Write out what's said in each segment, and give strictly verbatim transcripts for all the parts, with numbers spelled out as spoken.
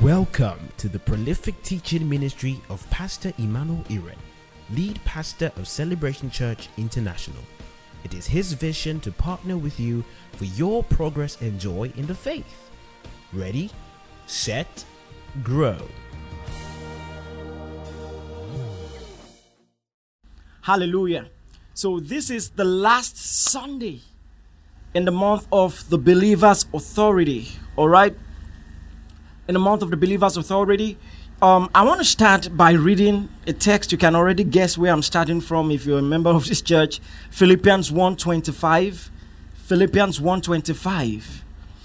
Welcome to the prolific teaching ministry of Pastor Emmanuel Iren, lead pastor of Celebration Church International. It is his vision to partner with you for your progress and joy in the faith. Ready, set, grow. Hallelujah. So this is the last Sunday in the month of the Believer's Authority. All right. In the month of the Believer's Authority, um, I want to start by reading a text. You can already guess where I'm starting from if you're a member of this church. Philippians one twenty-five. Philippians one twenty-five.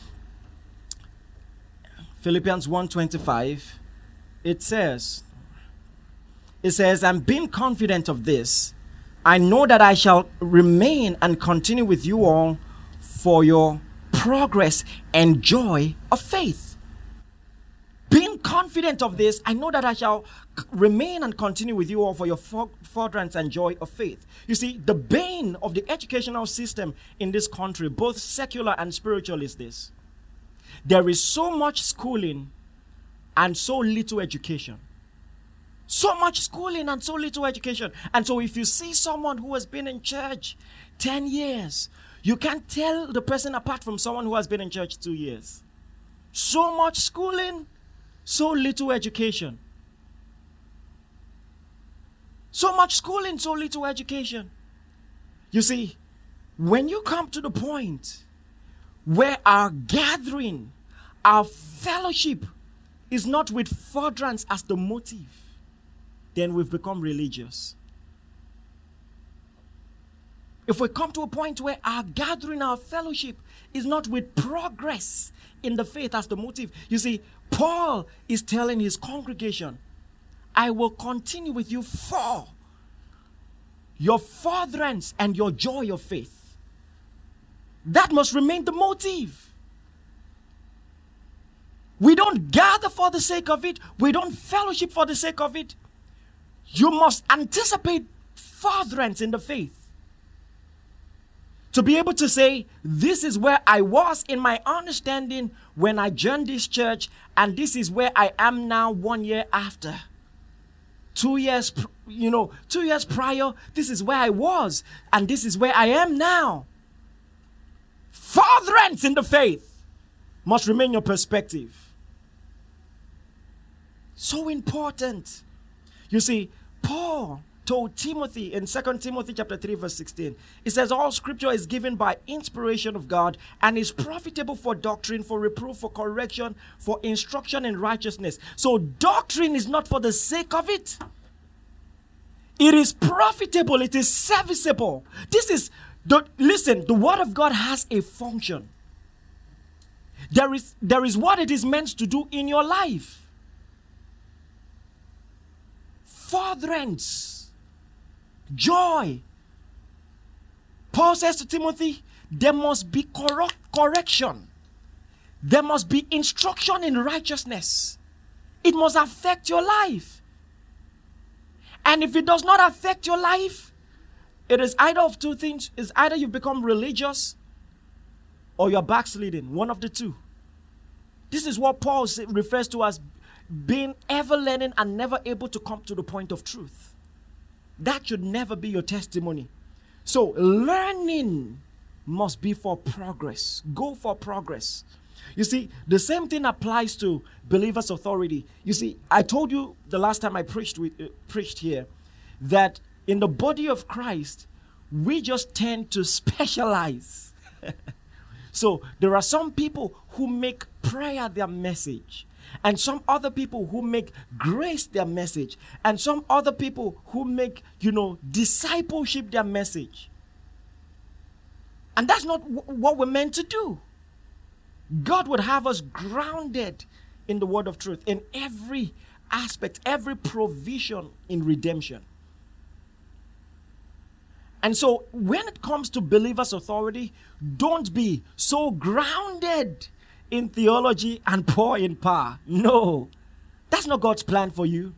Philippians one twenty-five. It says, it says, I'm being confident of this. I know that I shall remain and continue with you all for your progress and joy of faith. Being confident of this, I know that I shall c- remain and continue with you all for your for- furtherance and joy of faith. You see, the bane of the educational system in this country, both secular and spiritual, is this. There is so much schooling and so little education. So much schooling and so little education. And so if you see someone who has been in church ten years, you can't tell the person apart from someone who has been in church two years. So much schooling, so little education. So much schooling, so little education. You see, when you come to the point where our gathering, our fellowship is not with furtherance as the motive, then we've become religious. If we come to a point where our gathering, our fellowship is not with progress in the faith as the motive, you see, Paul is telling his congregation, I will continue with you for your furtherance and your joy of faith. That must remain the motive. We don't gather for the sake of it. We don't fellowship for the sake of it. You must anticipate furtherance in the faith. To be able to say, this is where I was in my understanding when I joined this church, and this is where I am now one year after. Two years, you know, two years prior, this is where I was, and this is where I am now. Furtherance in the faith must remain your perspective. So important. You see, Paul told Timothy in Second Timothy chapter three verse sixteen, it says all scripture is given by inspiration of God and is profitable for doctrine, for reproof, for correction, for instruction in righteousness. So doctrine is not for the sake of it. It is profitable. It is serviceable. This is the, listen, the word of God has a function. There is, there is what it is meant to do in your life. Furtherance. Joy. Paul says to Timothy, there must be cor- correction. There must be instruction in righteousness. It must affect your life. And if it does not affect your life, it is either of two things. It's either you've become religious or you're backsliding. One of the two. This is what Paul refers to as being ever learning and never able to come to the point of truth. That should never be your testimony. So learning must be for progress. Go for progress. You see, the same thing applies to Believer's Authority. You see, I told you the last time I preached with, uh, preached here that in the body of Christ, we just tend to specialize. So there are some people who make prayer their message. And some other people who make grace their message. And some other people who make, you know, discipleship their message. And that's not w- what we're meant to do. God would have us grounded in the word of truth, in every aspect, every provision in redemption. And so when it comes to Believer's Authority, don't be so grounded in theology and poor in power. No, that's not God's plan for you.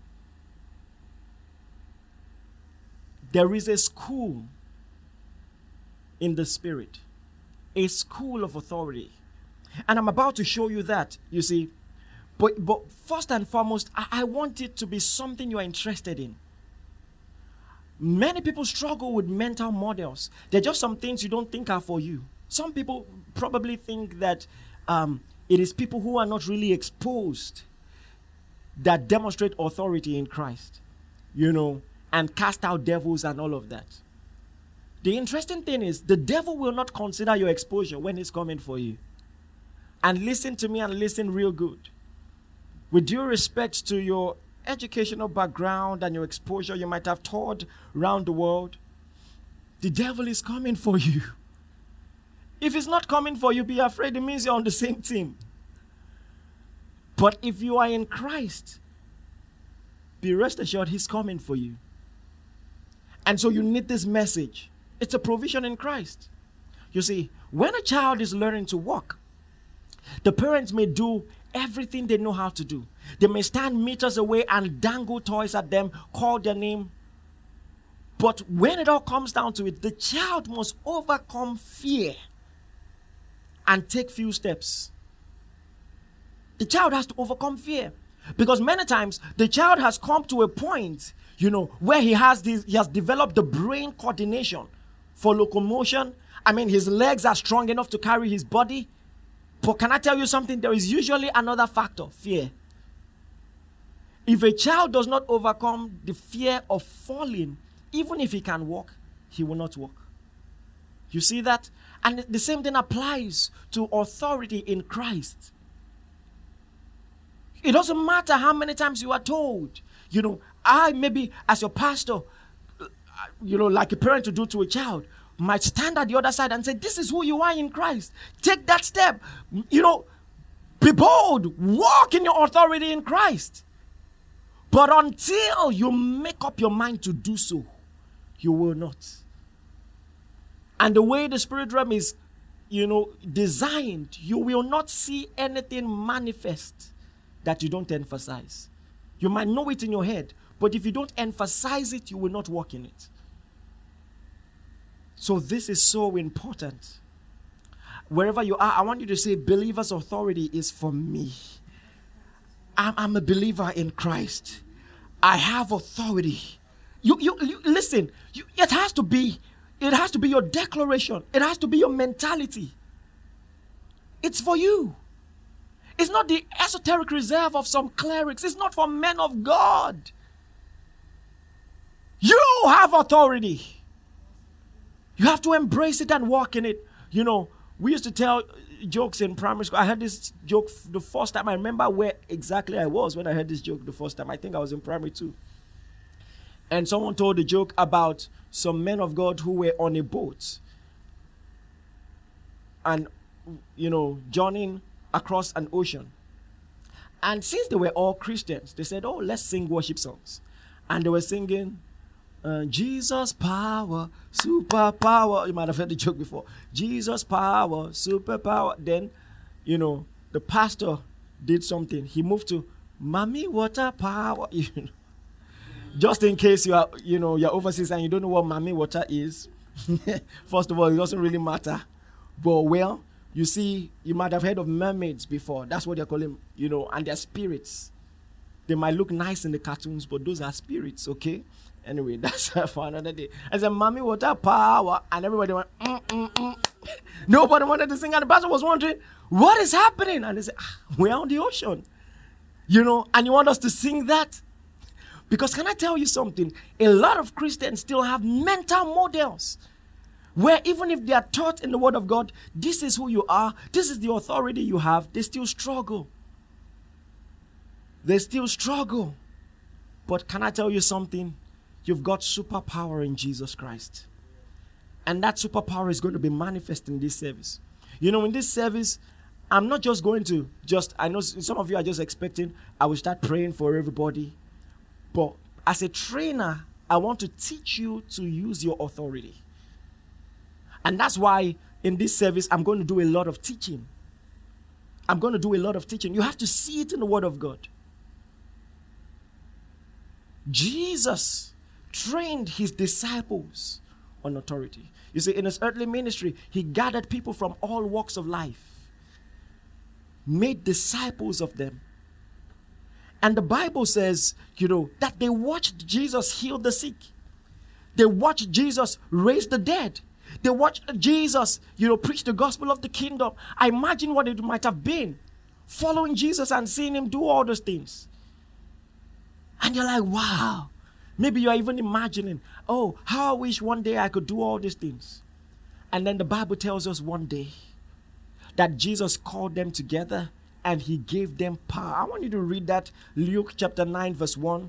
There is a school in the spirit, a school of authority. And I'm about to show you that. You see, But, but first and foremost, I, I want it to be something you are interested in. Many people struggle with mental models. There are just some things you don't think are for you. Some people probably think that um, it is people who are not really exposed that demonstrate authority in Christ, you know, and cast out devils and all of that. The interesting thing is, the devil will not consider your exposure when he's coming for you. And listen to me and listen real good. With due respect to your educational background and your exposure you might have toured around the world, the devil is coming for you. If he's not coming for you, be afraid. It means you're on the same team. But if you are in Christ, be rest assured he's coming for you. And so you need this message. It's a provision in Christ. You see, when a child is learning to walk, the parents may do everything they know how to do. They may stand meters away and dangle toys at them, call their name. But when it all comes down to it, the child must overcome fear and take few steps. The child has to overcome fear. Because many times, the child has come to a point, you know, where he has this, he has developed the brain coordination for locomotion. I mean, his legs are strong enough to carry his body. But can I tell you something? There is usually another factor, fear. If a child does not overcome the fear of falling, even if he can walk, he will not walk. You see that? And the same thing applies to authority in Christ. It doesn't matter how many times you are told, you know, I maybe as your pastor, you know, like a parent to do to a child, might stand at the other side and say, this is who you are in Christ. Take that step. You know, be bold. Walk in your authority in Christ. But until you make up your mind to do so, you will not. And the way the spirit realm is, you know, designed, you will not see anything manifest that you don't emphasize. You might know it in your head, but if you don't emphasize it, you will not walk in it. So this is so important. Wherever you are, I want you to say, believer's authority is for me. I'm, I'm a believer in Christ. I have authority. You, you, you listen. You, it has to be. It has to be your declaration. It has to be your mentality. It's for you. It's not the esoteric reserve of some clerics. It's not for men of God. You have authority. You have to embrace it and walk in it. You know, we used to tell jokes in primary school. I heard this joke the first time. I remember where exactly I was when I heard this joke the first time. I think I was in primary two. And someone told a joke about some men of God who were on a boat. And, you know, journeying across an ocean. And since they were all Christians, they said, oh, let's sing worship songs. And they were singing, uh, Jesus power, super power. You might have heard the joke before. Jesus power, super power. Then, you know, the pastor did something. He moved to Mommy water power. You know, just in case you are, you know, you're overseas and you don't know what Mommy water is. First of all, it doesn't really matter. But well, you see, you might have heard of mermaids before. That's what they call them, you know, and they're spirits. They might look nice in the cartoons, but those are spirits, okay? Anyway, that's for another day. I said, Mommy, water power. And everybody went, mm, mm, mm. Nobody wanted to sing. And the pastor was wondering, what is happening? And they said, ah, we're on the ocean. You know, and you want us to sing that? Because can I tell you something? A lot of Christians still have mental models where even if they are taught in the Word of God, this is who you are, this is the authority you have, they still struggle. They still struggle. But can I tell you something? You've got superpower in Jesus Christ. And that superpower is going to be manifest in this service. You know, in this service, I'm not just going to just, I know some of you are just expecting, I will start praying for everybody. But as a trainer, I want to teach you to use your authority. And that's why in this service, I'm going to do a lot of teaching. I'm going to do a lot of teaching. You have to see it in the Word of God. Jesus trained his disciples on authority. You see, in his earthly ministry, he gathered people from all walks of life, made disciples of them, And the Bible says, you know, that they watched Jesus heal the sick. They watched Jesus raise the dead. They watched Jesus, you know, preach the gospel of the kingdom. I imagine what it might have been, following Jesus and seeing him do all those things. And you're like, wow. Maybe you're even imagining, oh, how I wish one day I could do all these things. And then the Bible tells us one day that Jesus called them together and he gave them power. I want you to read that, Luke chapter nine, verse one.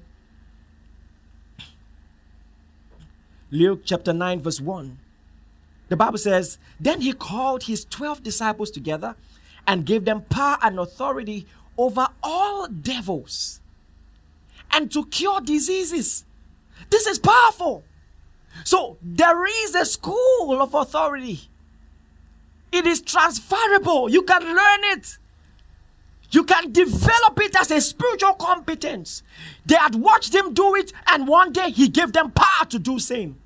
Luke chapter nine, verse one. The Bible says, then he called his twelve disciples together and gave them power and authority over all devils and to cure diseases. This is powerful. So there is a school of authority. It is transferable. You can learn it. You can develop it as a spiritual competence. They had watched him do it, and one day he gave them power to do same.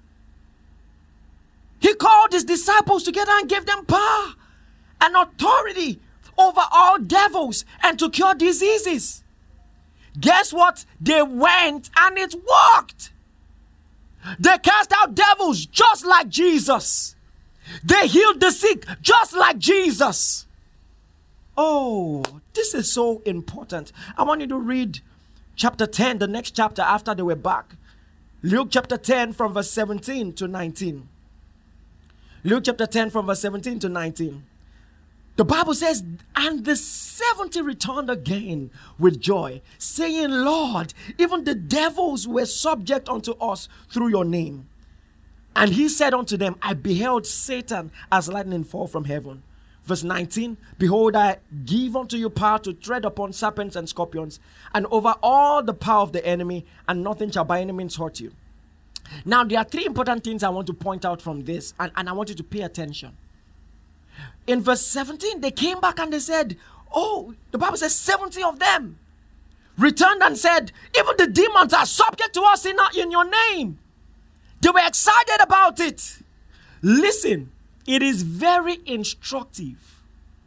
He called his disciples together and gave them power and authority over all devils and to cure diseases. Guess what? They went and it worked. They cast out devils just like Jesus. They healed the sick just like Jesus. Oh, this is so important. I want you to read chapter ten, the next chapter after they were back. Luke chapter ten from verse seventeen to nineteen. Luke chapter ten from verse seventeen to nineteen. The Bible says, and the seventy returned again with joy, saying, Lord, even the devils were subject unto us through your name. And he said unto them, I beheld Satan as lightning fall from heaven. Verse nineteen, behold, I give unto you power to tread upon serpents and scorpions, and over all the power of the enemy, and nothing shall by any means hurt you. Now, there are three important things I want to point out from this, and, and I want you to pay attention. In verse seventeen, they came back and they said, oh, the Bible says seventy of them returned and said, even the demons are subject to us in, in your name. They were excited about it. Listen, it is very instructive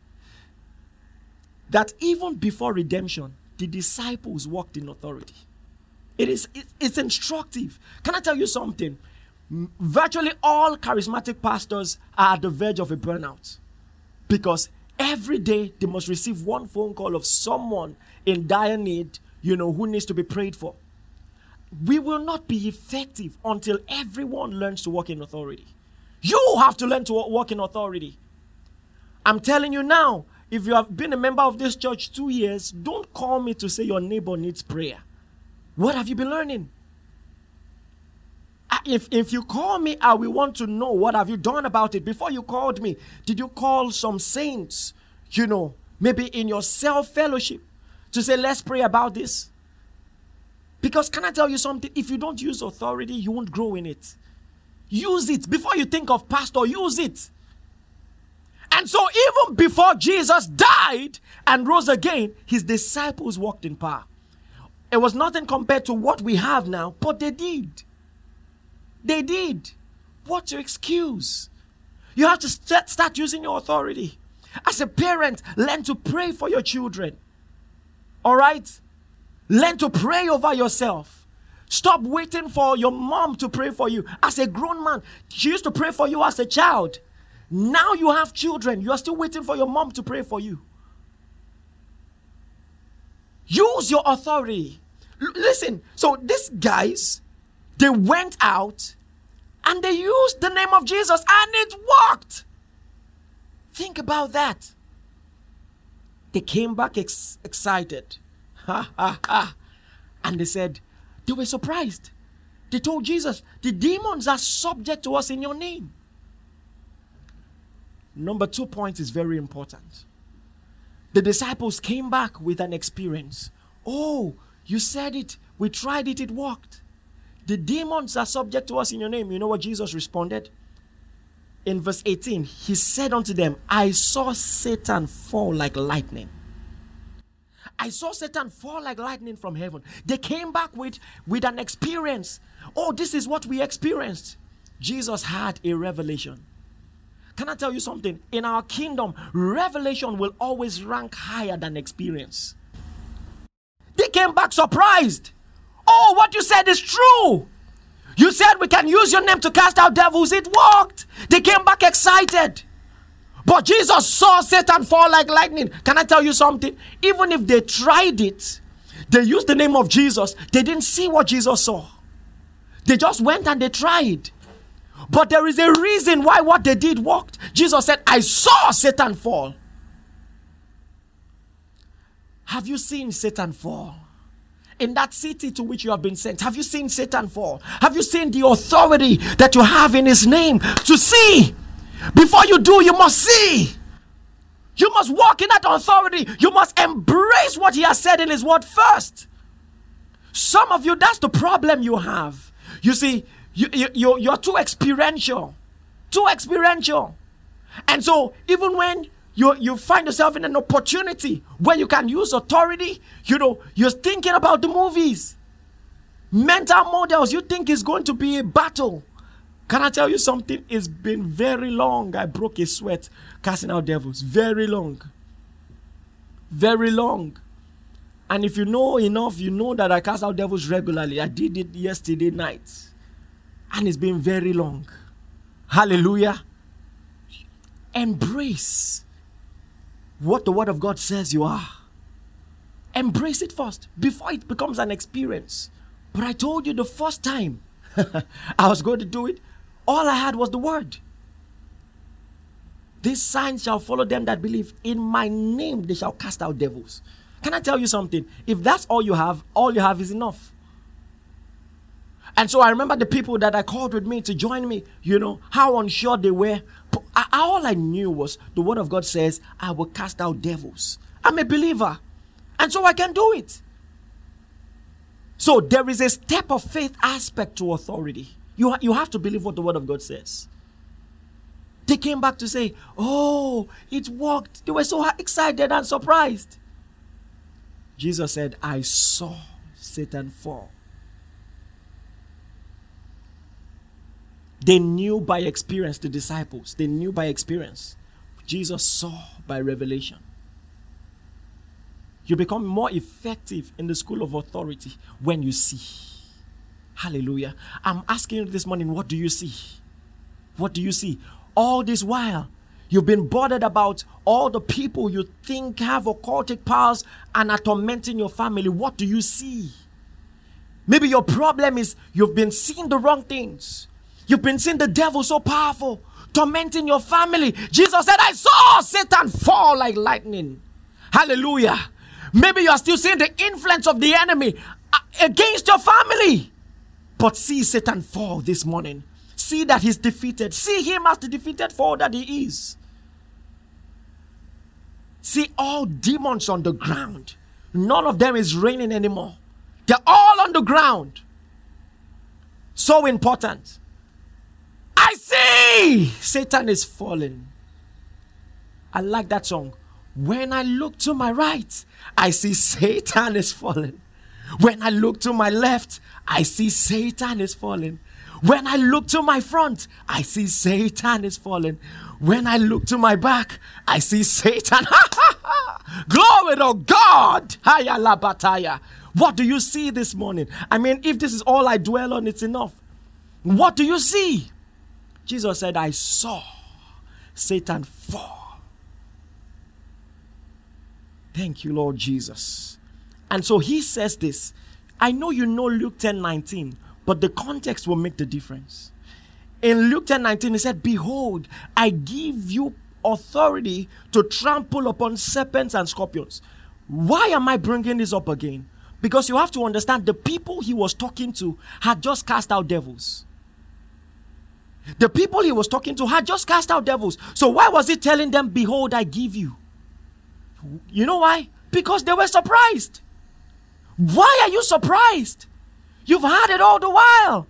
that even before redemption, the disciples walked in authority. It is, it, it's instructive. Can I tell you something? Virtually all charismatic pastors are at the verge of a burnout because every day they must receive one phone call of someone in dire need, you know, who needs to be prayed for. We will not be effective until everyone learns to walk in authority. You have to learn to walk in authority. I'm telling you now, if you have been a member of this church two years, don't call me to say your neighbor needs prayer. What have you been learning? If, if you call me, I will want to know what have you done about it. Before you called me, did you call some saints, you know, maybe in your self-fellowship to say, let's pray about this? Because can I tell you something? If you don't use authority, you won't grow in it. Use it. Before you think of pastor, use it. And so even before Jesus died and rose again, his disciples walked in power. It was nothing compared to what we have now, but they did. They did. What's your excuse? You have to start, start using your authority. As a parent, learn to pray for your children. All right? Learn to pray over yourself. Stop waiting for your mom to pray for you. As a grown man, she used to pray for you as a child. Now you have children. You are still waiting for your mom to pray for you. Use your authority. L- listen, so these guys, they went out and they used the name of Jesus and it worked. Think about that. They came back ex- excited. Ha, ha, ha. And they said, they were surprised. They told Jesus, the demons are subject to us in your name. Number two point is very important. The disciples came back with an experience. Oh, you said it. We tried it. It worked. The demons are subject to us in your name. You know what Jesus responded? In verse eighteen, he said unto them, I saw Satan fall like lightning. I saw Satan fall like lightning from heaven. They came back with, with an experience. Oh, this is what we experienced. Jesus had a revelation. Can I tell you something? In our kingdom, revelation will always rank higher than experience. They came back surprised. Oh, what you said is true. You said we can use your name to cast out devils. It worked. They came back excited. But Jesus saw Satan fall like lightning. Can I tell you something? Even if they tried it, they used the name of Jesus, they didn't see what Jesus saw. They just went and they tried. But there is a reason why what they did worked. Jesus said, I saw Satan fall. Have you seen Satan fall? In that city to which you have been sent, have you seen Satan fall? Have you seen the authority that you have in his name to see? Before you do, you must see. You must walk in that authority. You must embrace what he has said in his word first. Some of you, that's the problem you have. You see, you, you, you're, you're too experiential. Too experiential. And so, even when you, you find yourself in an opportunity where you can use authority, you know, you're thinking about the movies. Mental models, you think it's going to be a battle. Can I tell you something? It's been very long. I broke a sweat casting out devils. Very long. Very long. And if you know enough, you know that I cast out devils regularly. I did it yesterday night. And it's been very long. Hallelujah. Embrace what the word of God says you are. Embrace it first before it becomes an experience. But I told you the first time I was going to do it, all I had was the word. These signs shall follow them that believe. In my name they shall cast out devils. Can I tell you something? If that's all you have, all you have is enough. And so I remember the people that I called with me to join me, you know, how unsure they were. But I, all I knew was the word of God says, I will cast out devils. I'm a believer. And so I can do it. So there is a step of faith aspect to authority. You, you have to believe what the word of God says. They came back to say, oh, it worked. They were so excited and surprised. Jesus said, I saw Satan fall. They knew by experience, the disciples. They knew by experience. Jesus saw by revelation. You become more effective in the school of authority when you see. Hallelujah. I'm asking you this morning, what do you see? What do you see? All this while, you've been bothered about all the people you think have occultic powers and are tormenting your family. What do you see? Maybe your problem is you've been seeing the wrong things. You've been seeing the devil so powerful, tormenting your family. Jesus said, I saw Satan fall like lightning. Hallelujah. Maybe you are still seeing the influence of the enemy against your family. But see Satan fall this morning. See that he's defeated. See him as the defeated foe that he is. See all demons on the ground. None of them is reigning anymore. They're all on the ground. So important. I see Satan is falling. I like that song. When I look to my right, I see Satan is falling. When I look to my left, I see Satan is falling. When I look to my front, I see Satan is falling. When I look to my back, I see Satan. Glory to God. What do you see this morning? I mean, if this is all I dwell on, it's enough. What do you see? Jesus said, I saw Satan fall. Thank you, Lord Jesus. And so he says this. I know you know Luke ten nineteen, but the context will make the difference. In Luke ten nineteen, he said, behold, I give you authority to trample upon serpents and scorpions. Why am I bringing this up again? Because you have to understand the people he was talking to had just cast out devils. The people he was talking to had just cast out devils. So why was he telling them, behold, I give you? You know why? Because they were surprised. Why are you surprised? You've had it all the while.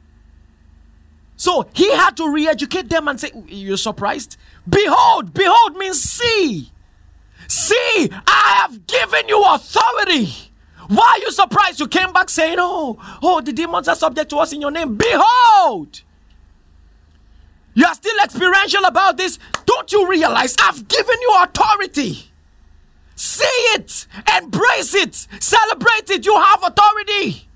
So he had to re-educate them and say, you're surprised? Behold, behold means see. See, I have given you authority. Why are you surprised? You came back saying, oh, oh, the demons are subject to us in your name. Behold. You are still experiential about this. Don't you realize I've given you authority? See it, embrace it, celebrate it. You have authority.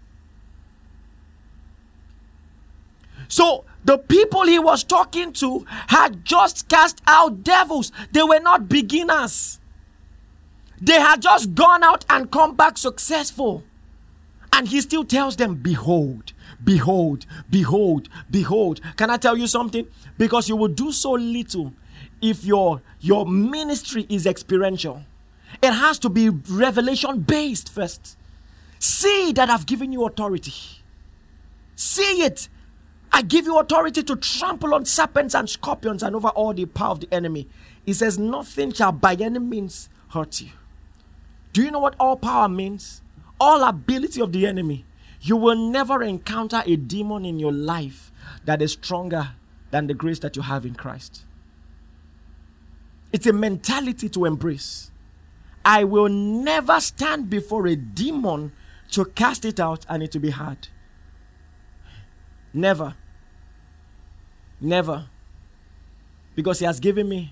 So the people he was talking to had just cast out devils. They were not beginners. They had just gone out and come back successful. And he still tells them, behold, behold, behold, behold. Can I tell you something? Because you will do so little if your, your ministry is experiential. It has to be revelation based first. See that I've given you authority. See it. I give you authority to trample on serpents and scorpions and over all the power of the enemy. He says, nothing shall by any means hurt you. Do you know what all power means? All ability of the enemy. You will never encounter a demon in your life that is stronger than the grace that you have in Christ. It's a mentality to embrace. I will never stand before a demon to cast it out and it to be hard. Never. Never. Because he has given me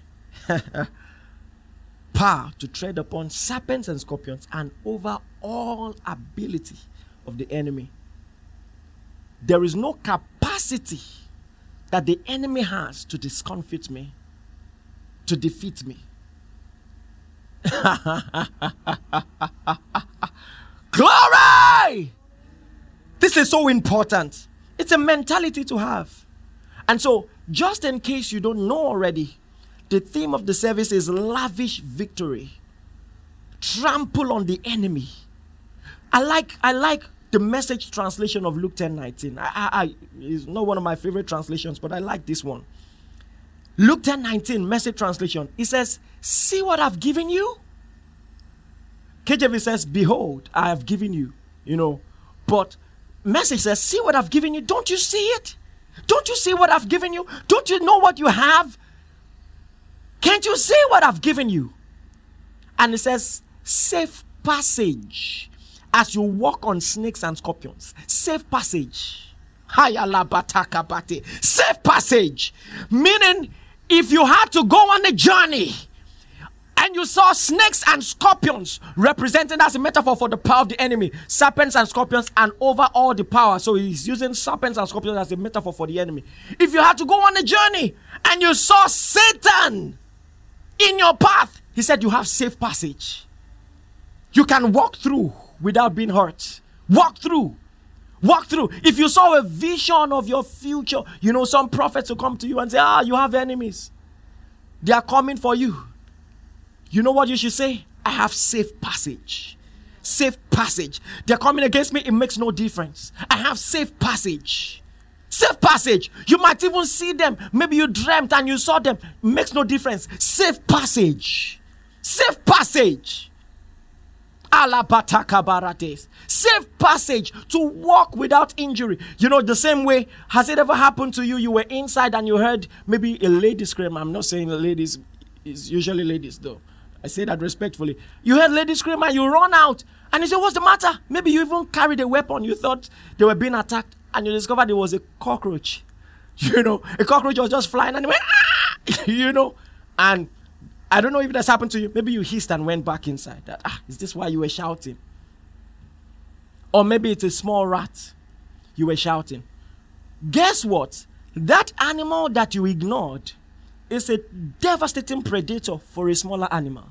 power to tread upon serpents and scorpions and over all ability of the enemy. There is no capacity that the enemy has to discomfit me, to defeat me. Glory! This is so important. It's a mentality to have. And so, just in case you don't know already, the theme of the service is lavish victory. Trample on the enemy. I like I like the Message translation of Luke ten nineteen. I, I, I, it's not one of my favorite translations, but I like this one. Luke ten nineteen, Message translation. It says, see what I've given you? K J V says, behold, I have given you. You know, but Message says, see what I've given you. Don't you see it? Don't you see what I've given you? Don't you know what you have? Can't you see what I've given you? And it says, safe passage as you walk on snakes and scorpions. Safe passage. Safe passage. Meaning, if you had to go on a journey and you saw snakes and scorpions represented as a metaphor for the power of the enemy, serpents and scorpions, and over all the power. So he's using serpents and scorpions as a metaphor for the enemy. If you had to go on a journey and you saw Satan in your path, he said you have safe passage. You can walk through without being hurt. Walk through. Walk through. If you saw a vision of your future, you know, some prophets will come to you and say, ah, you have enemies. They are coming for you. You know what you should say? I have safe passage. Safe passage. They're coming against me. It makes no difference. I have safe passage. Safe passage. You might even see them. Maybe you dreamt and you saw them. It makes no difference. Safe passage. Safe passage. Safe passage to walk without injury. You know, the same way, has it ever happened to you? You were inside and you heard maybe a lady scream. I'm not saying ladies, it's usually ladies though. I say that respectfully. You heard ladies scream and you run out and you say, what's the matter? Maybe you even carried a weapon. You thought they were being attacked and you discovered it was a cockroach. You know, a cockroach was just flying and it went, ah! You know, and I don't know if that's happened to you. Maybe you hissed and went back inside. Ah, is this why you were shouting? Or maybe it's a small rat. You were shouting. Guess what? That animal that you ignored is a devastating predator for a smaller animal.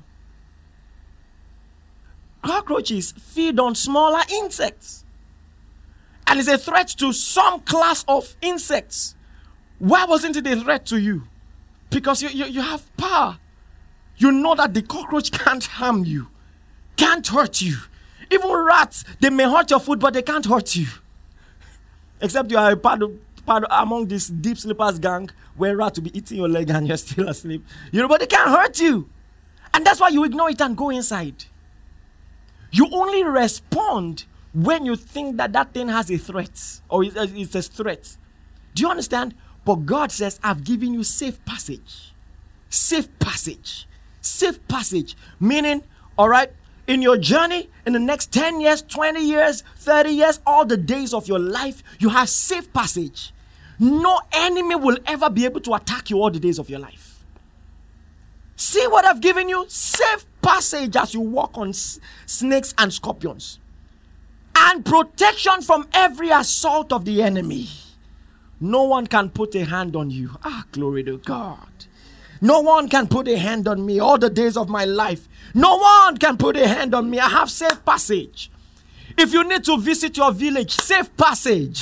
Cockroaches feed on smaller insects. And it's a threat to some class of insects. Why wasn't it a threat to you? Because you, you, you have power. You know that the cockroach can't harm you, can't hurt you. Even rats, they may hurt your foot, but they can't hurt you. Except you are a part of, part of, among this deep sleepers gang where rats will be eating your leg and you're still asleep. You know, but they can't hurt you. And that's why you ignore it and go inside. You only respond when you think that that thing has a threat or it's a threat. Do you understand? But God says, I've given you safe passage. Safe passage. Safe passage. Meaning, all right, in your journey, in the next ten years, twenty years, thirty years, all the days of your life, you have safe passage. No enemy will ever be able to attack you all the days of your life. See what I've given you? Safe passage. passage as you walk on s- snakes and scorpions, and protection from every assault of the enemy. No one can put a hand on you. Ah, glory to God. No one can put a hand on me all the days of my life. No one can put a hand on me. I have safe passage. If you need to visit your village, safe passage.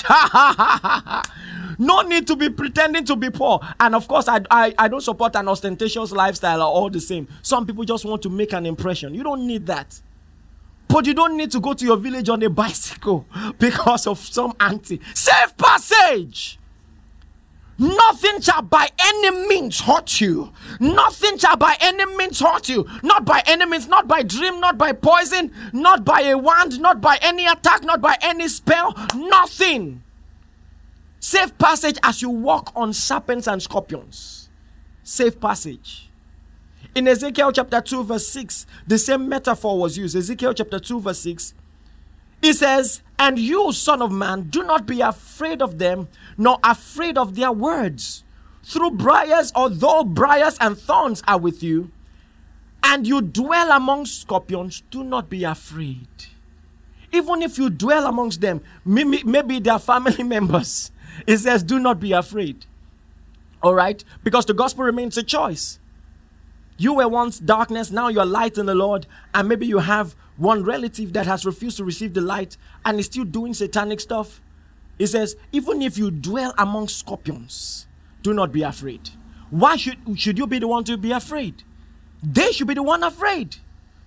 No need to be pretending to be poor. And of course, I, I, I don't support an ostentatious lifestyle or all the same. Some people just want to make an impression. You don't need that. But you don't need to go to your village on a bicycle because of some auntie. Safe passage. Nothing shall by any means hurt you. Nothing shall by any means hurt you. Not by any means, not by dream, not by poison, not by a wand, not by any attack, not by any spell. Nothing. Safe passage as you walk on serpents and scorpions. Safe passage. In Ezekiel chapter two verse six, the same metaphor was used. Ezekiel chapter two verse six. It says, and you, son of man, do not be afraid of them, nor afraid of their words. Through briars, although briars and thorns are with you, and you dwell among scorpions, do not be afraid. Even if you dwell amongst them, maybe, maybe they are family members. It says, do not be afraid. All right? Because the gospel remains a choice. You were once darkness, now you are light in the Lord, and maybe you have one relative that has refused to receive the light and is still doing satanic stuff. It says, even if you dwell among scorpions, do not be afraid. Why should, should you be the one to be afraid? They should be the one afraid.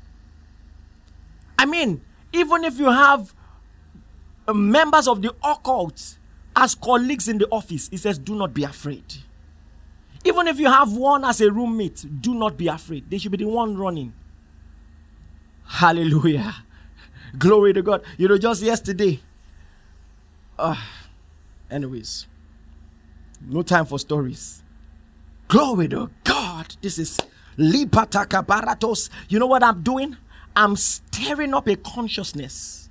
I mean, even if you have uh, members of the occult as colleagues in the office, it says, do not be afraid. Even if you have one as a roommate, do not be afraid. They should be the one running. Hallelujah. Glory to God. You know, just yesterday. Uh, anyways. No time for stories. Glory to God. This is Lipataka Baratos. You know what I'm doing? I'm stirring up a consciousness.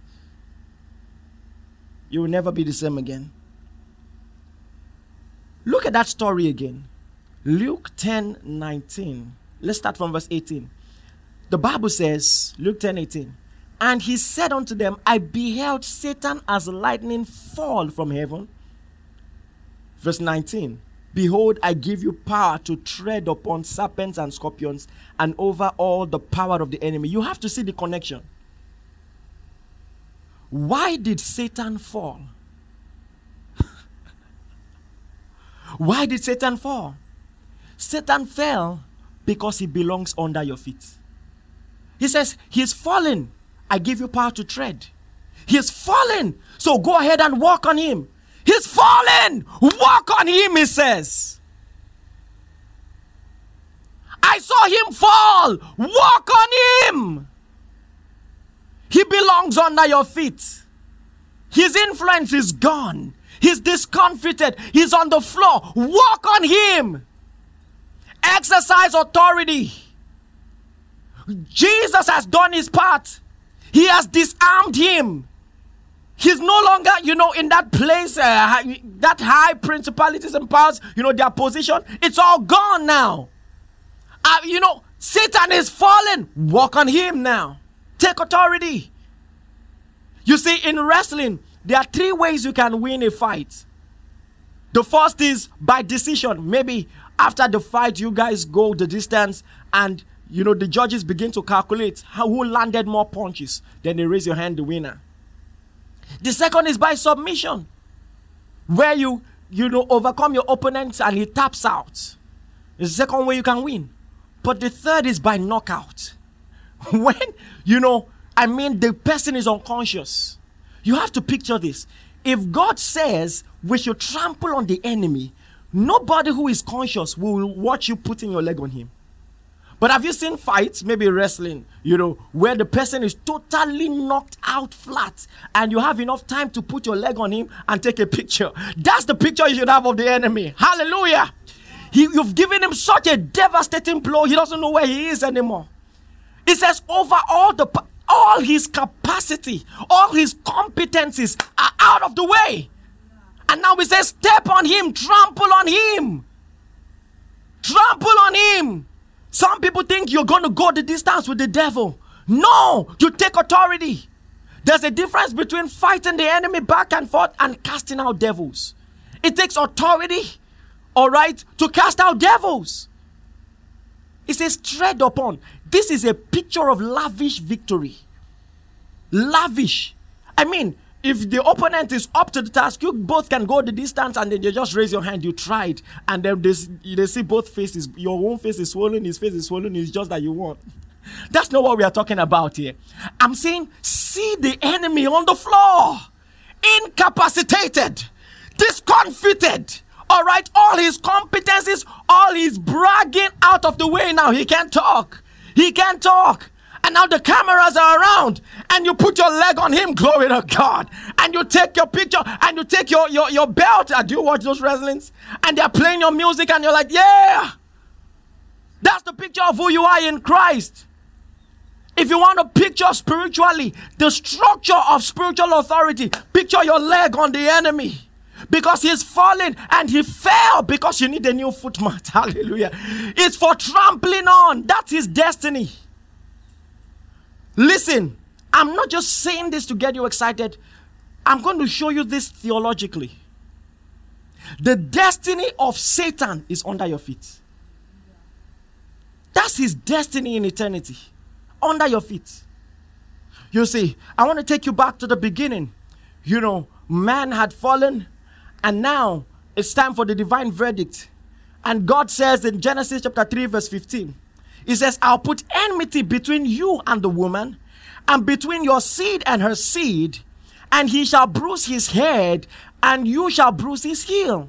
You will never be the same again. Look at that story again. Luke ten nineteen. Let's start from verse eighteen. The Bible says, Luke ten eighteen, and he said unto them, I beheld Satan as lightning fall from heaven. Verse nineteen. Behold, I give you power to tread upon serpents and scorpions and over all the power of the enemy. You have to see the connection. Why did Satan fall? Why did Satan fall? Satan fell because he belongs under your feet. He says, he is fallen. I give you power to tread. He is fallen. So go ahead and walk on him. He's fallen. Walk on him, he says. I saw him fall. Walk on him. He belongs under your feet. His influence is gone. He's discomfited. He's on the floor. Walk on him. Exercise authority. Jesus has done his part. He has disarmed him. He's no longer, you know, in that place, uh, that high principalities and powers, you know, their position. It's all gone now. Uh, you know, Satan is fallen. Walk on him now. Take authority. You see, in wrestling, there are three ways you can win a fight. The first is by decision. Maybe after the fight, you guys go the distance and, you know, the judges begin to calculate how, who landed more punches. Then they raise your hand, the winner. The second is by submission, where you, you know, overcome your opponent and he taps out. It's the second way you can win. But the third is by knockout. When, you know, I mean, the person is unconscious. You have to picture this. If God says we should trample on the enemy, nobody who is conscious will watch you putting your leg on him. But have you seen fights, maybe wrestling, you know, where the person is totally knocked out flat and you have enough time to put your leg on him and take a picture? That's the picture you should have of the enemy. Hallelujah. He, you've given him such a devastating blow, he doesn't know where he is anymore. It says over all the all his capacity, all his competencies are out of the way. And now he says, step on him, trample on him. Trample on him. Some people think you're going to go the distance with the devil. No, you take authority. There's a difference between fighting the enemy back and forth and casting out devils. It takes authority, all right, to cast out devils. It says tread upon. This is a picture of lavish victory. Lavish. I mean, if the opponent is up to the task, you both can go the distance and then you just raise your hand. You tried. And then they, they see both faces. Your own face is swollen, his face is swollen. It's just that you won. That's not what we are talking about here. I'm saying see the enemy on the floor. Incapacitated. Discomfited. All right. All his competencies, all his bragging out of the way now. He can't talk. He can't talk. And now the cameras are around and you put your leg on him, glory to God. And you take your picture and you take your, your, your belt. Uh, do you watch those wrestlings? And they're playing your music and you're like, yeah. That's the picture of who you are in Christ. If you want to picture spiritually, the structure of spiritual authority, picture your leg on the enemy. Because he's fallen and he fell because you need a new foot mat. Hallelujah. It's for trampling on. That's his destiny. Listen, I'm not just saying this to get you excited. I'm going to show you this theologically. The destiny of Satan is under your feet. That's his destiny in eternity. Under your feet. You see, I want to take you back to the beginning. You know, man had fallen and now it's time for the divine verdict. And God says in Genesis chapter three verse fifteen, he says, I'll put enmity between you and the woman, and between your seed and her seed, and he shall bruise his head, and you shall bruise his heel.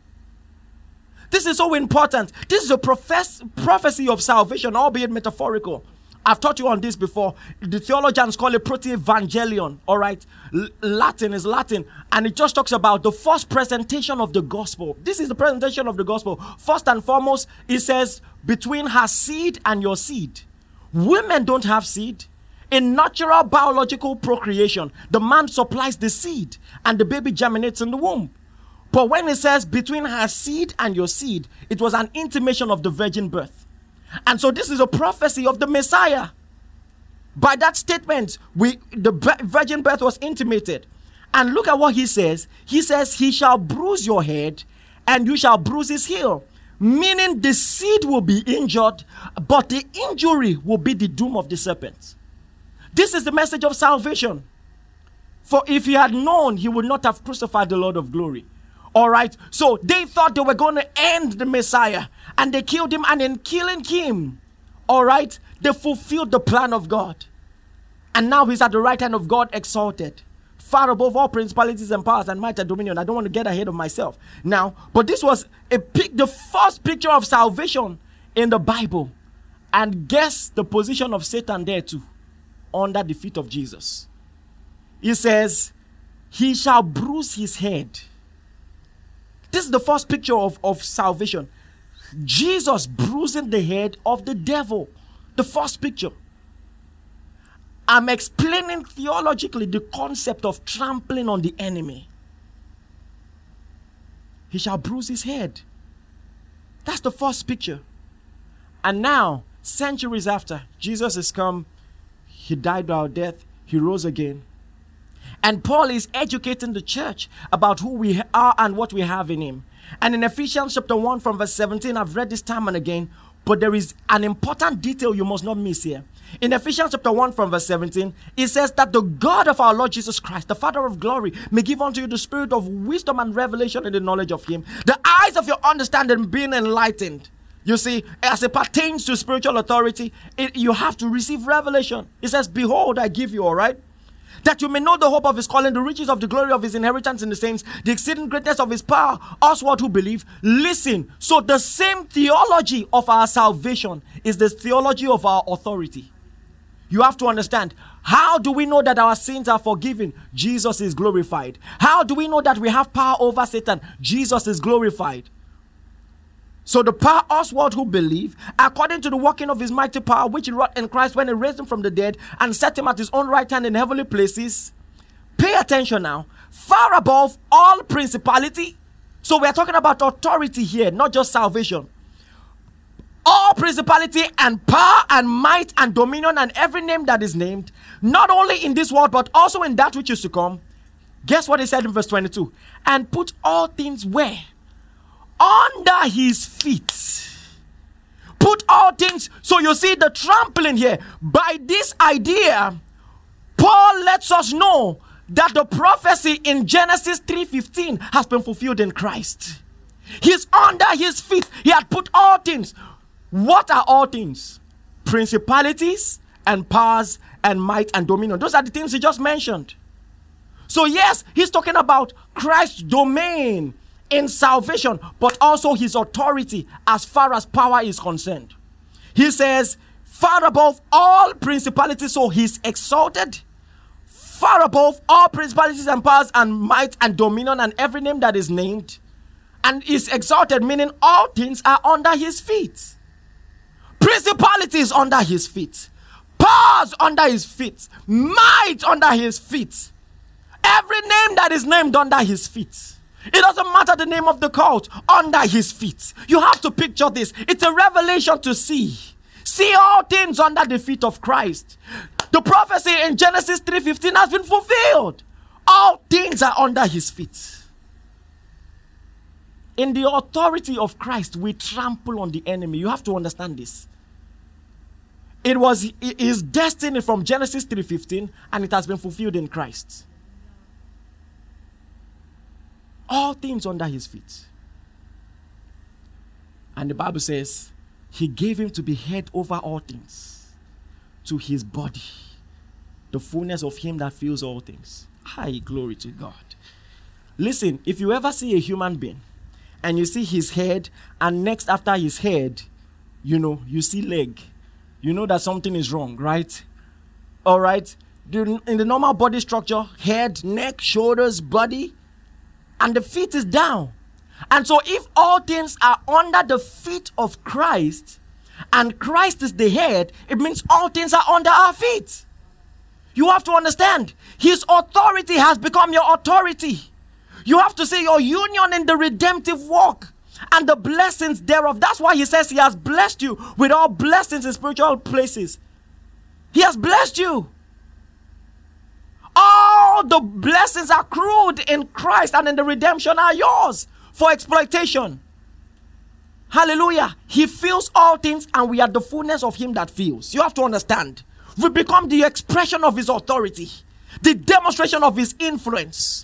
This is so important. This is a profess- prophecy of salvation, albeit metaphorical. I've taught you on this before. The theologians call it proto-evangelion, all right? L- Latin is Latin, and it just talks about the first presentation of the gospel. This is the presentation of the gospel. First and foremost, it says, between her seed and your seed. Women don't have seed. In natural biological procreation, the man supplies the seed, and the baby germinates in the womb. But when it says, between her seed and your seed, it was an intimation of the virgin birth. And so this is a prophecy of the Messiah. By that statement, we the virgin birth was intimated. And look at what he says. He says, he shall bruise your head and you shall bruise his heel. Meaning the seed will be injured, but the injury will be the doom of the serpent. This is the message of salvation. For if he had known, he would not have crucified the Lord of glory. All right. So they thought they were going to end the Messiah and they killed him. And in killing him, all right, they fulfilled the plan of God. And now he's at the right hand of God, exalted, far above all principalities and powers and might and dominion. I don't want to get ahead of myself now, but this was a pic, the first picture of salvation in the Bible. And guess the position of Satan there too, under the feet of Jesus. He says, he shall bruise his head. This is the first picture of, of salvation. Jesus bruising the head of the devil. The first picture. I'm explaining theologically the concept of trampling on the enemy. He shall bruise his head. That's the first picture. And now, centuries after, Jesus has come. He died our death. He rose again. And Paul is educating the church about who we are and what we have in him. And in Ephesians chapter one from verse seventeen, I've read this time and again, but there is an important detail you must not miss here. In Ephesians chapter one from verse seventeen, it says that the God of our Lord Jesus Christ, the Father of glory, may give unto you the spirit of wisdom and revelation in the knowledge of him, the eyes of your understanding being enlightened. You see, as it pertains to spiritual authority, it, you have to receive revelation. It says, behold, I give you, all right? That you may know the hope of his calling, the riches of the glory of his inheritance in the saints, the exceeding greatness of his power, us what who believe. Listen, so the same theology of our salvation is the theology of our authority. You have to understand, how do we know that our sins are forgiven? Jesus is glorified. How do we know that we have power over Satan? Jesus is glorified. So the power, us what who believe, according to the working of his mighty power, which he wrought in Christ when he raised him from the dead and set him at his own right hand in heavenly places. Pay attention now. Far above all principality. So we are talking about authority here, not just salvation. all principality and power and might and dominion and every name that is named, not only in this world but also in that which is to come. Guess what he said in verse twenty-two? And put all things where? Under his feet. Put all things. So you see the trampling here. By this idea, Paul lets us know that the prophecy in Genesis three fifteen has been fulfilled in Christ. He's under his feet. He had put all things. What are all things? Principalities and powers and might and dominion. Those are the things he just mentioned. So yes, he's talking about Christ's domain in salvation, but also his authority as far as power is concerned. He says, far above all principalities, so he's exalted, far above all principalities and powers and might and dominion and every name that is named, and is exalted, meaning all things are under his feet. Principalities under his feet, powers under his feet, might under his feet, every name that is named under his feet. It doesn't matter the name of the cult, under his feet. You have to picture this. It's a revelation to see. See all things under the feet of Christ. The prophecy in Genesis three fifteen has been fulfilled. All things are under his feet. In the authority of Christ, we trample on the enemy. You have to understand this. It was his destiny from Genesis three fifteen, and it has been fulfilled in Christ. All things under his feet. And the Bible says, he gave him to be head over all things, to his body, the fullness of him that fills all things. High glory to God. Listen, if you ever see a human being, and you see his head, and next after his head, you know, you see leg, you know that something is wrong, right? All right? In the normal body structure, head, neck, shoulders, body, and the feet is down. And so if all things are under the feet of Christ, and Christ is the head, it means all things are under our feet. You have to understand, his authority has become your authority. You have to see your union in the redemptive work and the blessings thereof. That's why he says he has blessed you with all blessings in spiritual places. He has blessed you. All the blessings accrued in Christ and in the redemption are yours for exploitation. Hallelujah. He fills all things, and we are the fullness of him that fills. You have to understand. We become the expression of his authority, the demonstration of his influence.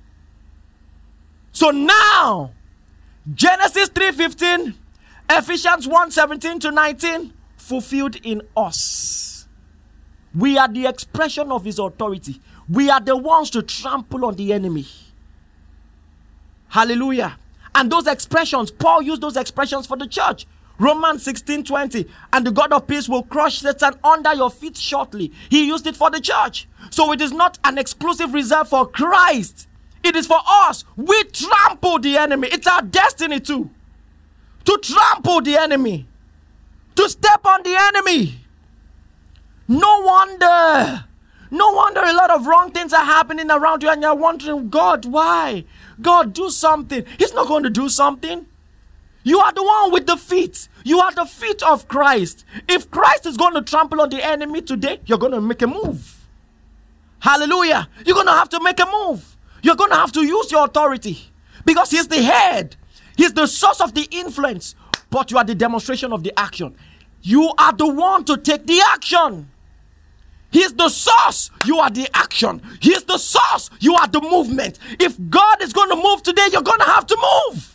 So now, Genesis three fifteen, Ephesians one seventeen to nineteen, fulfilled in us. We are the expression of his authority. We are the ones to trample on the enemy. Hallelujah. And those expressions, Paul used those expressions for the church. Romans sixteen twenty, and the God of peace will crush Satan under your feet shortly. He used it for the church. So it is not an exclusive reserve for Christ. It is for us. We trample the enemy. It's our destiny too. To trample the enemy. To step on the enemy. No wonder. No wonder a lot of wrong things are happening around you and you're wondering, God, why? God, do something. He's not going to do something. You are the one with the feet. You are the feet of Christ. If Christ is going to trample on the enemy today, you're going to make a move. Hallelujah. You're going to have to make a move. You're going to have to use your authority because he's the head. He's the source of the influence, but you are the demonstration of the action. You are the one to take the action. He's the source. You are the action. He's the source. You are the movement. If God is going to move today, you're going to have to move.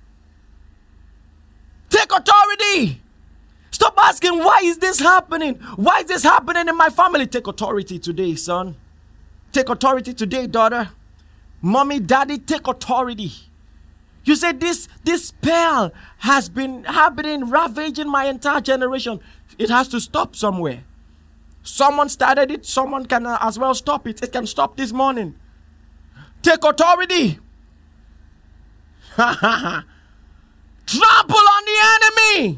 Take authority. Stop asking, why is this happening? Why is this happening in my family? Take authority today, son. Take authority today, daughter. Mommy, daddy, take authority. You say this, this spell has been happening, ravaging my entire generation. It has to stop somewhere. Someone started it. Someone can uh, as well stop it. It can stop this morning. Take authority. Trample on the enemy.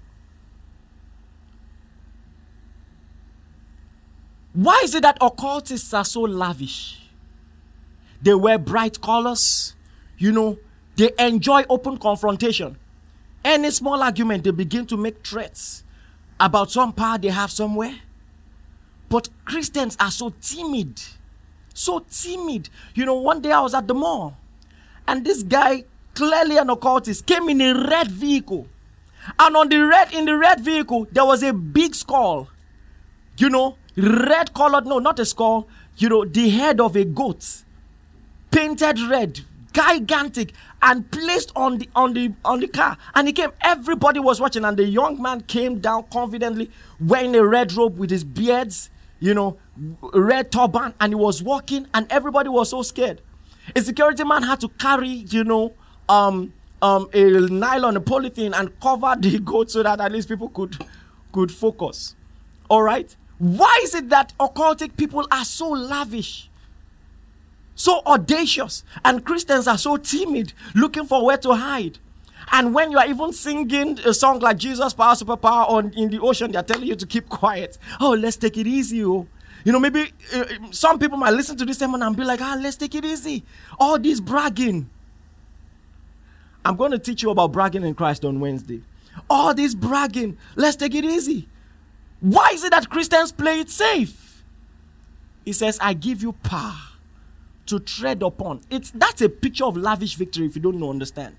Why is it that occultists are so lavish? They wear bright colors. You know, they enjoy open confrontation. Any small argument, they begin to make threats about some power they have somewhere. But Christians are so timid. So timid. You know, one day I was at the mall, and this guy, clearly an occultist, came in a red vehicle. And on the red, in the red vehicle, there was a big skull. You know, red colored, no, not a skull. You know, the head of a goat. Painted red, gigantic, and placed on the on the on the car. And he came, everybody was watching, and the young man came down confidently, wearing a red robe with his beards, you know, red turban, and he was walking, and everybody was so scared. A security man had to carry, you know, um, um, a nylon, a polythene, and cover the goat so that at least people could, could focus. All right? Why is it that occultic people are so lavish, so audacious, and Christians are so timid, looking for where to hide? And when you are even singing a song like Jesus Power, Superpower on in the ocean, they are telling you to keep quiet. Oh, let's take it easy. Oh. You know, maybe uh, some people might listen to this sermon and be like, ah, let's take it easy. All this bragging. I'm going to teach you about bragging in Christ on Wednesday. All this bragging, let's take it easy. Why is it that Christians play it safe? He says, I give you power to tread upon. It's, that's a picture of lavish victory if you don't know, understand.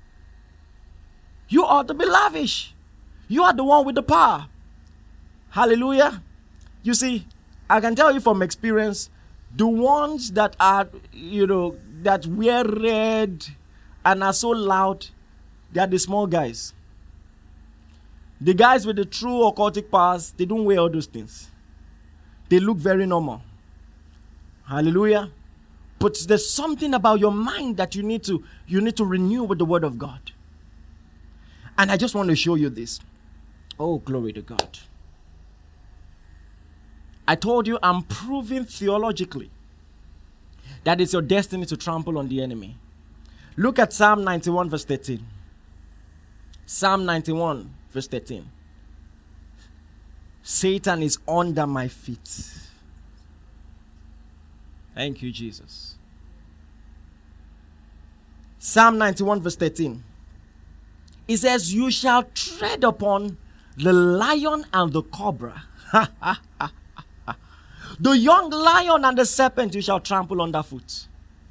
You ought to be lavish. You are the one with the power. Hallelujah. You see, I can tell you from experience, the ones that are, you know, that wear red and are so loud, they are the small guys. The guys with the true occultic powers, they don't wear all those things. They look very normal. Hallelujah. But there's something about your mind that you need to, you need to renew with the word of God. And I just want to show you this. Oh, glory to God. I told you I'm proving theologically that it's your destiny to trample on the enemy. Look at Psalm ninety-one verse thirteen. Psalm ninety-one verse thirteen. Satan is under my feet. Thank you, Jesus. Psalm ninety-one verse thirteen. It says, you shall tread upon the lion and the cobra. The young lion and the serpent you shall trample underfoot.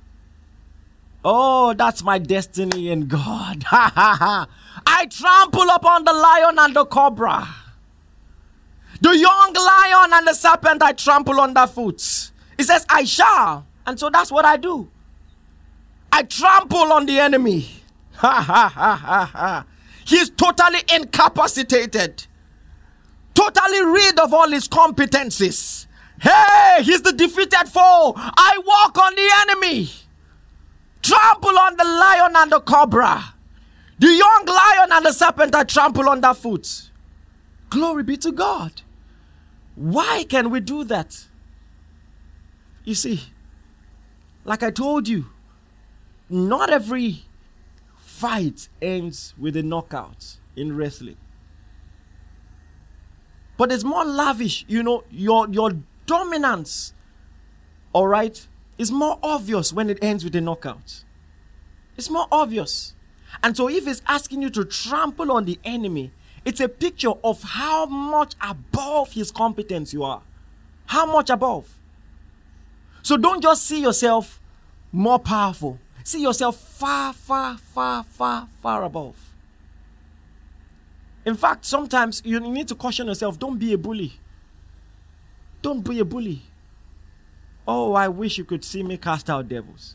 Oh, that's my destiny in God. I trample upon the lion and the cobra. The young lion and the serpent I trample underfoot. It says, I shall. And so that's what I do. I trample on the enemy. Ha ha ha ha ha. He's totally incapacitated. Totally rid of all his competencies. Hey, he's the defeated foe. I walk on the enemy. Trample on the lion and the cobra. The young lion and the serpent I trample underfoot. Glory be to God. Why can we do that? You see, like I told you, not every fight ends with a knockout in wrestling. But it's more lavish, you know, your, your dominance, all right, is more obvious when it ends with a knockout. It's more obvious. And so if it's asking you to trample on the enemy, it's a picture of how much above his competence you are. How much above. So don't just see yourself more powerful. See yourself far, far, far, far, far above. In fact, sometimes you need to caution yourself. Don't be a bully. Don't be a bully. Oh, I wish you could see me cast out devils.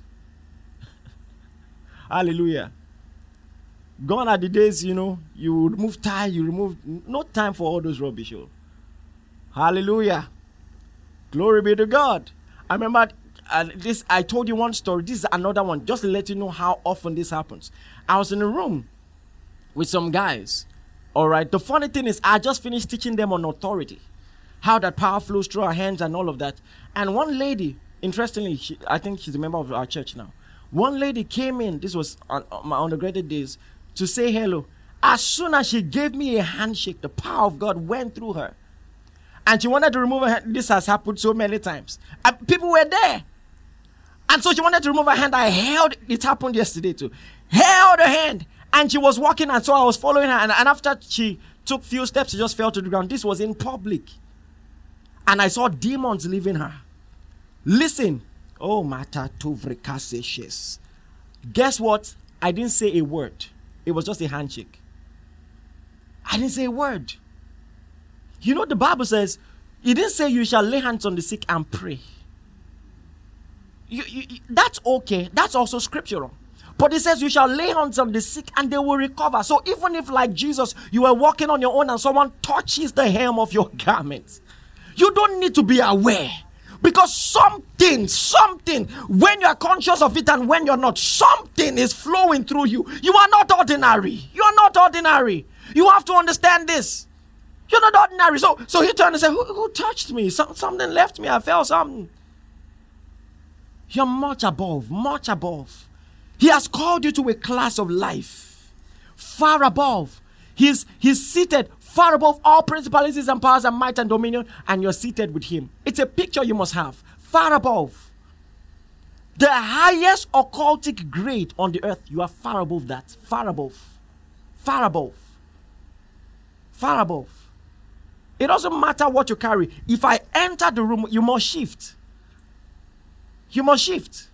Hallelujah. Gone are the days, you know, you remove tie, you remove... No time for all those rubbish. Oh. Hallelujah. Glory be to God. I remember... Uh, this, I told you one story. This is another one. Just to let you know how often this happens. I was in a room with some guys. All right. The funny thing is, I just finished teaching them on authority, how that power flows through our hands and all of that. And one lady, interestingly, she, I think she's a member of our church now. One lady came in. This was on, on my undergraduate days to say hello. As soon as she gave me a handshake, the power of God went through her, and she wanted to remove her hand. This has happened so many times. And people were there. And so she wanted to remove her hand. I held, it happened yesterday too. Held her hand And she was walking, and so I was following her. And, and after she took few steps, she just fell to the ground. This was in public. And I saw demons leaving her. Listen. Oh, Mata Tuvrikaseshes. Guess what? I didn't say a word. It was just a handshake. I didn't say a word. You know, the Bible says, it didn't say you shall lay hands on the sick and pray. You, you, that's okay. That's also scriptural. But it says you shall lay hands on the sick and they will recover. So even if, like Jesus, you were walking on your own and someone touches the hem of your garment, you don't need to be aware. Because something, something, when you are conscious of it and when you're not, something is flowing through you. You are not ordinary. You are not ordinary. You have to understand this. You're not ordinary. So, so he turned and said, who, who touched me? Some, something left me. I felt something. You're much above, much above. He has called you to a class of life. Far above. He's, he's seated far above all principalities and powers and might and dominion, and you're seated with him. It's a picture you must have. Far above. The highest occultic grade on the earth, you are far above that. Far above. Far above. Far above. It doesn't matter what you carry. If I enter the room, you must shift. You must shift.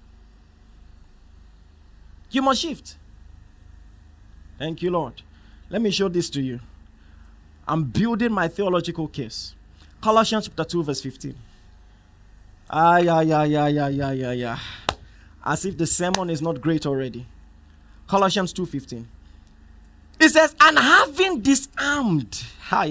You must shift. Thank you, Lord. Let me show this to you. I'm building my theological case. Colossians chapter two, verse fifteen. Ah, yeah, yeah, yeah, yeah, yeah, yeah, yeah. As if the sermon is not great already. Colossians two fifteen. It says, and having disarmed,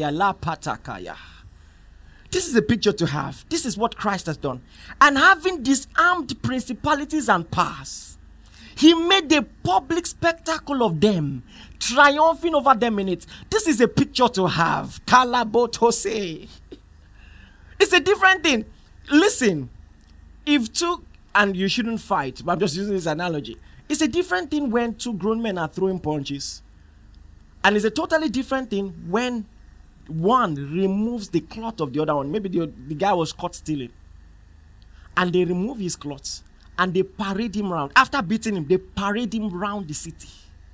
this is a picture to have. This is what Christ has done. And having disarmed principalities and powers, he made a public spectacle of them, triumphing over them in it. This is a picture to have. Kalabotose. It's a different thing. Listen, if two, and you shouldn't fight, but I'm just using this analogy. It's a different thing when two grown men are throwing punches. And it's a totally different thing when one removes the cloth of the other one. Maybe the, the guy was caught stealing. And they remove his clothes. And they parade him around. After beating him, they parade him around the city.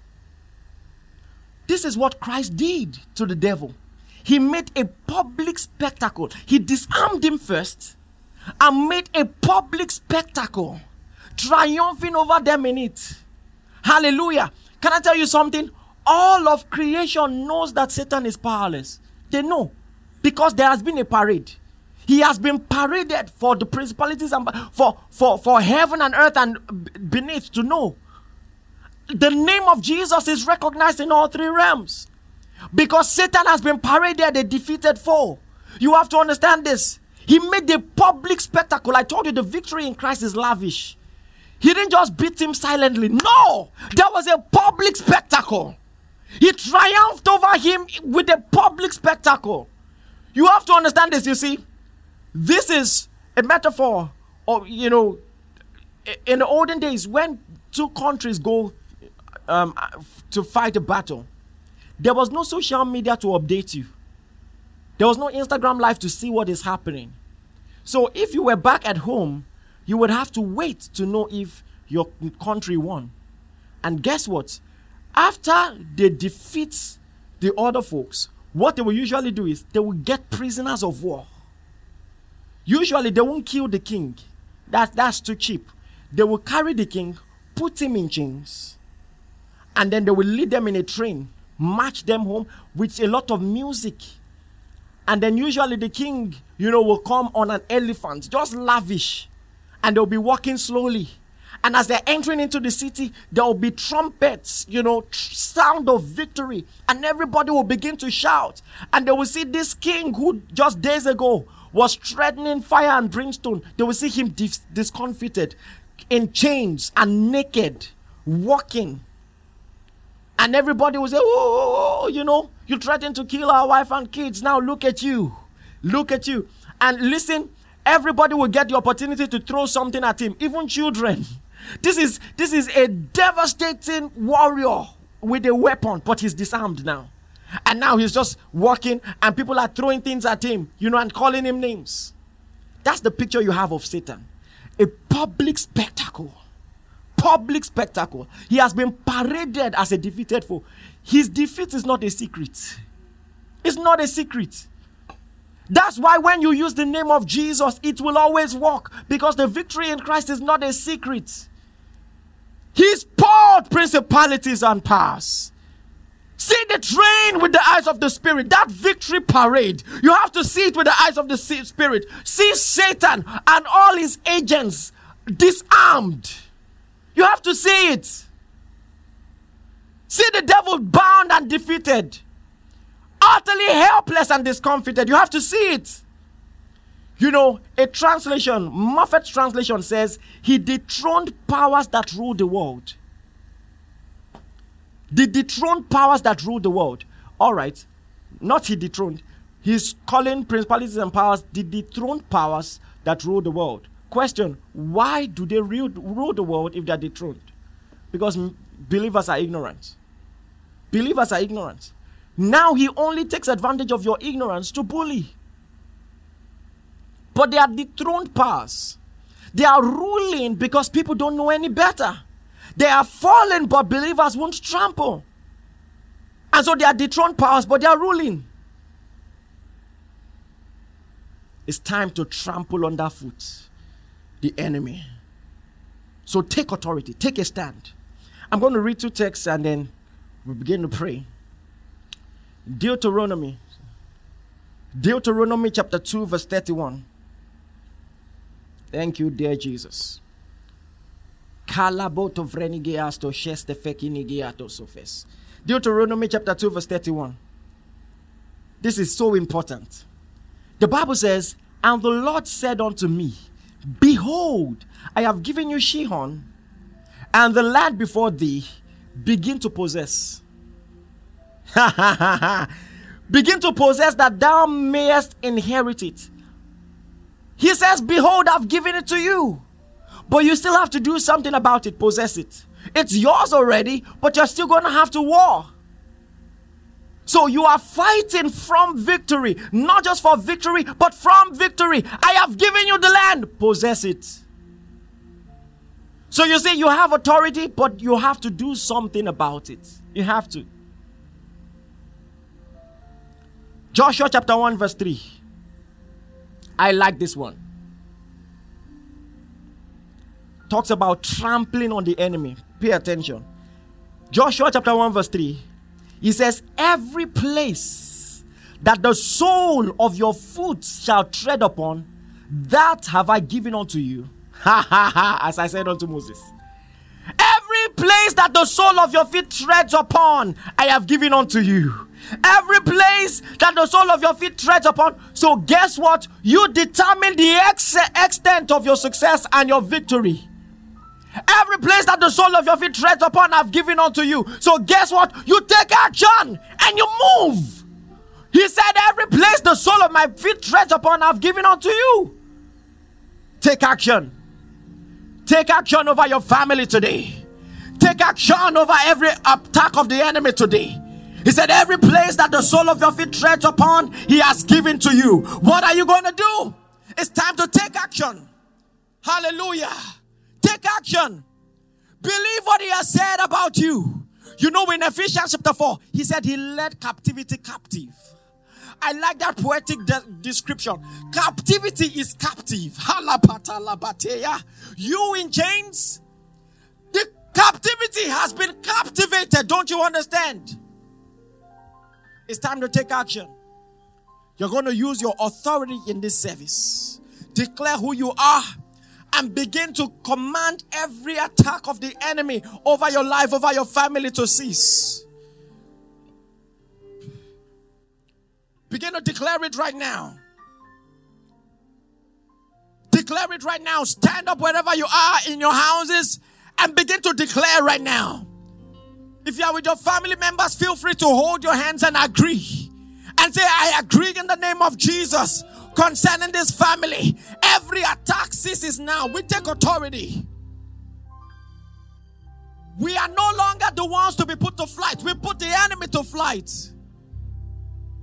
This is what Christ did to the devil. He made a public spectacle. He disarmed him first and made a public spectacle, triumphing over them in it. Hallelujah. Can I tell you something? All of creation knows that Satan is powerless. They know. Because there has been a parade. He has been paraded for the principalities and for, for, for heaven and earth and beneath to know. The name of Jesus is recognized in all three realms. Because Satan has been paraded, a defeated foe. You have to understand this. He made a public spectacle. I told you the victory in Christ is lavish. He didn't just beat him silently. No! There was a public spectacle. He triumphed over him with a public spectacle. You have to understand this, you see. This is a metaphor of, you know, in the olden days when two countries go um, to fight a battle, there was no social media to update you. There was no Instagram Live to see what is happening. So if you were back at home, you would have to wait to know if your country won. And guess what? After they defeat the other folks, what they will usually do is they will get prisoners of war. Usually they won't kill the king. That, that's too cheap. They will carry the king, put him in chains, and then they will lead them in a train, march them home with a lot of music. And then usually the king, you know, will come on an elephant, just lavish. And they'll be walking slowly. And as they're entering into the city, there will be trumpets, you know, tr- sound of victory. And everybody will begin to shout. And they will see this king who just days ago was threatening fire and brimstone. They will see him dis- discomfited, in chains and naked, walking. And everybody will say, oh, you know, you threatened to kill our wife and kids. Now look at you. Look at you. And listen, everybody will get the opportunity to throw something at him, even children. This is this is a devastating warrior with a weapon, but he's disarmed now. And now he's just walking and people are throwing things at him, you know, and calling him names. That's the picture you have of Satan. A public spectacle. public spectacle. He has been paraded as a defeated foe. His defeat is not a secret. It's not a secret. That's why when you use the name of Jesus, it will always work, because the victory in Christ is not a secret. He's poured principalities and powers. See the train with the eyes of the Spirit, that victory parade. You have to see it with the eyes of the Spirit. See Satan and all his agents disarmed. You have to see it. See the devil bound and defeated, utterly helpless and discomfited. You have to see it. You know, a translation, Moffat's translation says, he dethroned powers that rule the world. The dethroned powers that rule the world. All right. Not he dethroned. He's calling principalities and powers the dethroned powers that rule the world. Question, why do they rule, rule the world if they are dethroned? Because believers are ignorant. Believers are ignorant. Now he only takes advantage of your ignorance to bully. But they are dethroned powers. They are ruling because people don't know any better. They are fallen, but believers won't trample. And so they are dethroned powers, but they are ruling. It's time to trample underfoot the enemy. So take authority, take a stand. I'm going to read two texts and then we begin to pray. Deuteronomy. Deuteronomy chapter two, verse thirty-one. Thank you, dear Jesus. Deuteronomy chapter two, verse thirty-one. This is so important. The Bible says, and the Lord said unto me, behold, I have given you Shihon, and the land before thee, begin to possess. Begin to possess, that thou mayest inherit it. He says, behold, I've given it to you. But you still have to do something about it, possess it. It's yours already, but you're still going to have to war. So you are fighting from victory, not just for victory, but from victory. I have given you the land, possess it. So you see, you have authority, but you have to do something about it. You have to. Joshua chapter one, verse three. I like this one. Talks about trampling on the enemy. Pay attention. Joshua chapter one, verse three. He says, every place that the sole of your foot shall tread upon, that have I given unto you. Ha ha ha, as I said unto Moses. Every place that the sole of your feet treads upon, I have given unto you. Every place that the sole of your feet treads upon. So guess what? You determine the ex- extent of your success and your victory. Every place that the sole of your feet treads upon, I've given unto you. So guess what? You take action and you move. He said, every place the sole of my feet treads upon, I've given unto you. Take action. Take action over your family today. Take action over every attack of the enemy today. He said, every place that the sole of your feet treads upon, he has given to you. What are you going to do? It's time to take action. Hallelujah. Take action. Believe what he has said about you. You know, in Ephesians chapter four, he said he led captivity captive. I like that poetic de- description. Captivity is captive. You in chains, the captivity has been captivated. Don't you understand? It's time to take action. You're going to use your authority in this service. Declare who you are and begin to command every attack of the enemy over your life, over your family to cease. Begin to declare it right now. Declare it right now. Stand up wherever you are in your houses and begin to declare right now. If you are with your family members, feel free to hold your hands and agree. And say, I agree in the name of Jesus concerning this family. Every attack ceases now. We take authority. We are no longer the ones to be put to flight. We put the enemy to flight.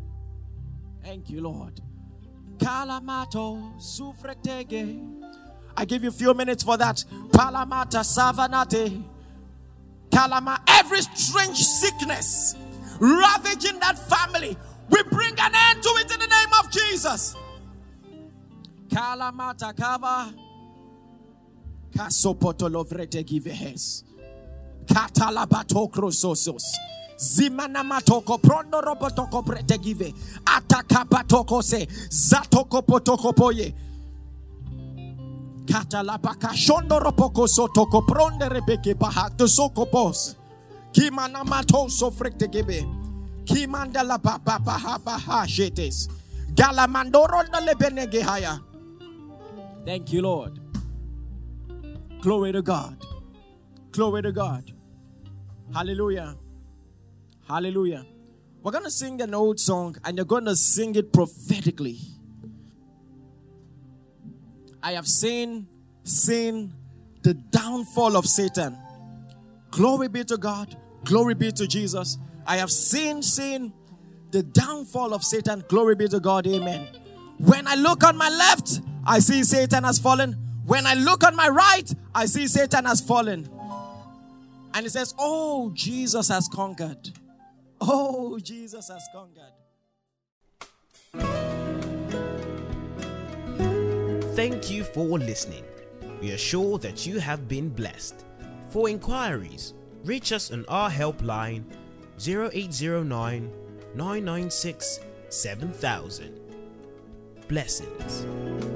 Thank you, Lord. Kalamato sufretege I give you a few minutes for that. Palamata savanate. Kalama. Every strange sickness ravaging that family, we bring an end to it in the name of Jesus. Kalamata kava. Kasopotolovrete givehes. Katalabato krososos. Zimana matoko prondo robotoko prete give. Atakapatoko se. Zatoko potoko poye. Katalabaka shondo ropoko sotoko pronde rebeke bahakto soko pos. Kimana mato so frekte give. Kimandala baba baha baha shetes. Galamandoro na lebenege haya. Thank you, Lord. Glory to God. Glory to God. Hallelujah. Hallelujah. We're going to sing an old song and you're going to sing it prophetically. I have seen, seen the downfall of Satan. Glory be to God. Glory be to Jesus. I have seen, seen the downfall of Satan. Glory be to God. Amen. When I look on my left, I see Satan has fallen. When I look on my right, I see Satan has fallen. And it says, oh, Jesus has conquered. Oh, Jesus has conquered. Thank you for listening. We are sure that you have been blessed. For inquiries, reach us on our helpline zero eight zero nine, nine nine six, seven thousand. Blessings.